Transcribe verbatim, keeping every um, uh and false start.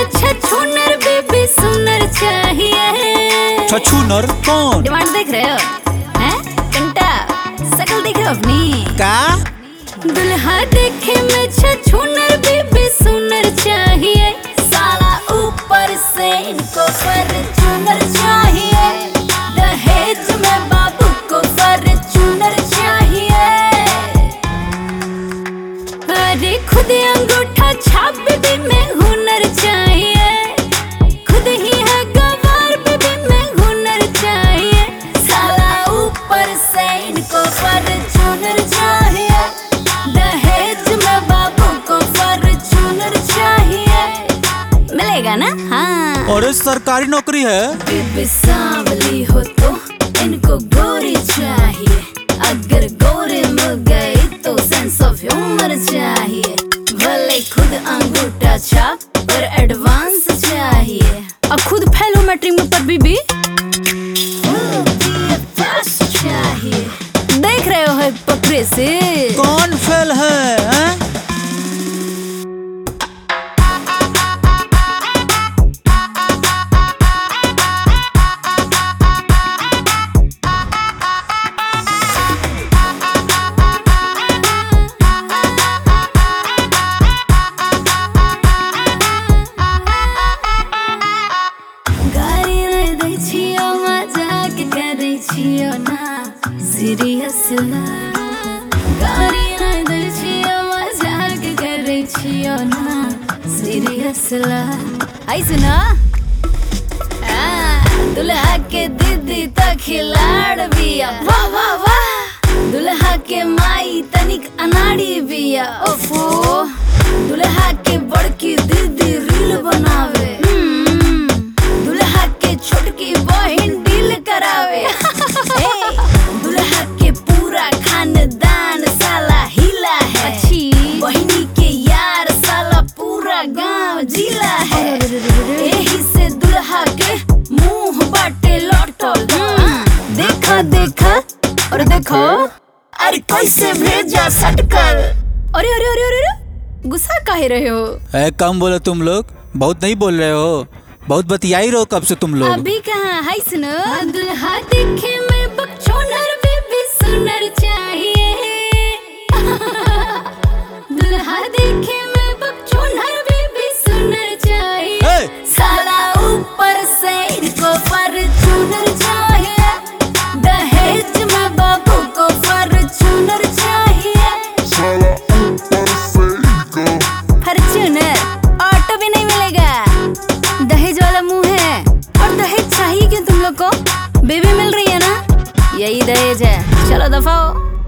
में छछूनर बेबी सुनर चाहिए। छछूनर कौन? डिमांड देख रहे हो? हैं? कंटा शकल देख रहे हो अपनी? का? दुल्हा देखे में छछूनर बेबी सुनर चाहिए। साला ऊपर से इनको फॉर्च्यूनर चाहिए। दहेज में बाबू को फॉर्च्यूनर चाहिए। अरे खुद अंगूठा छाप बेबी में हुनर चाहिए। खुद ही है गवार बेबी में हुनर चाहिए। साला ऊपर से इनको फॉर्च्यूनर चाहिए। दहेज में बाबू को फॉर्च्यूनर चाहिए। मिलेगा ना? हाँ। और सरकारी नौकरी है। बेबी सांवली हो तो इनको गोरी चाहिए। अगर गोरी मिल गई तो सेंस ऑफ ह्यूमर चाहिए। भले खुद अंगूठा छाप पर एडवांस चाहिए। और खुद फेल हो मैट्रिक पर बीबी चाहिए। देख रहे हो पकड़े से कौन फेल है, है? सीरियस गाड़ी न दै छियो मजाक करै छियो ना। सीरियस आई सुना। दुल्हा के दीदी तो खिलाड़ बिया। वाह वाह वाह। दुल्हा के माई तनिक अनाड़ी बिया। ओफो। दुल्हा के बड़की दीदी रील बनावे। दुल्हा के छोटकी बहिन डील करावे। दुल्हा के पूरा खानदान साला हिला है। अच्छी बहिनी के यार साला पूरा गांव जिला है। यही से दुल्हा के मुंह बाटे लौटल। देखा देखा और देखो अरे कैसे भेजा सटकर। अरे अरे अरे अरे गुस्सा काहे रहे हो? ए, कम बोलो तुम लोग, बहुत नहीं बोल रहे हो। बहुत बतियाई रहो कब से तुम लोग। अभी कहाँ? हाय सुनो। दुल्हा देखे में बकचोनर बेबी सुनर चाहिए। दुल्हा देखे में बकचोनर बेबी सुनर चाहिए। hey! साला ऊपर से इनको फॉर्च्यूनर चाहिए। दहेज में बाबू को फॉर्च्यूनर चाहिए। साला ऊपर से इनको फॉर्च्यूनर ऑटो भी नहीं मिलेगा। दहेज वाला मुंह है। और दहेज चाहिए क्यों तुम लोग को? बेबी मिल रही है ना, यही दहेज है। चलो दफा हो।